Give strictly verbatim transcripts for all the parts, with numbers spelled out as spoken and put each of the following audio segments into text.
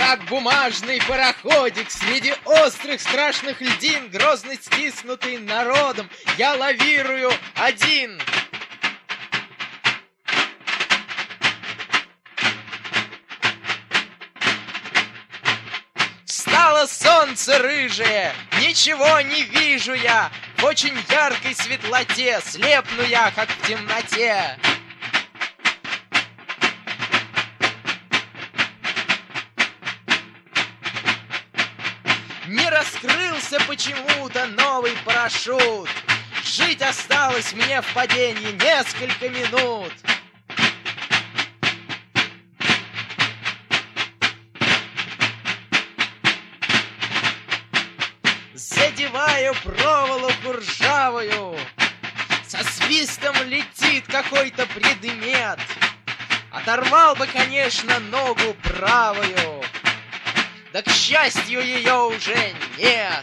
как бумажный пароходик, среди острых страшных льдин, грозно стиснутый народом, я лавирую один. Встало солнце рыжее, ничего не вижу я, в очень яркой светлоте слепну я, как в темноте. Не раскрылся почему-то новый парашют. Жить осталось мне в падении несколько минут. Задеваю проволоку ржавую, со свистом летит какой-то предмет. Оторвал бы, конечно, ногу правую, да, к счастью, ее уже нет.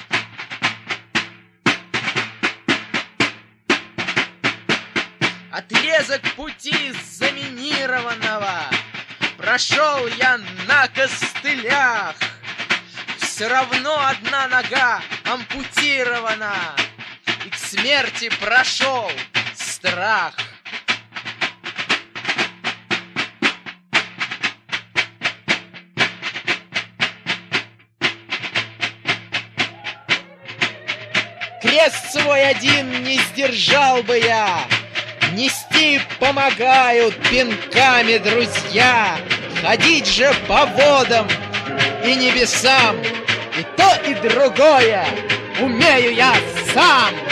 Отрезок пути заминированного прошел я на костылях. Все равно одна нога ампутирована, и к смерти прошел страх. Крест свой один не сдержал бы я, нести помогают пинками друзья, ходить же по водам и небесам, и то, и другое умею я сам.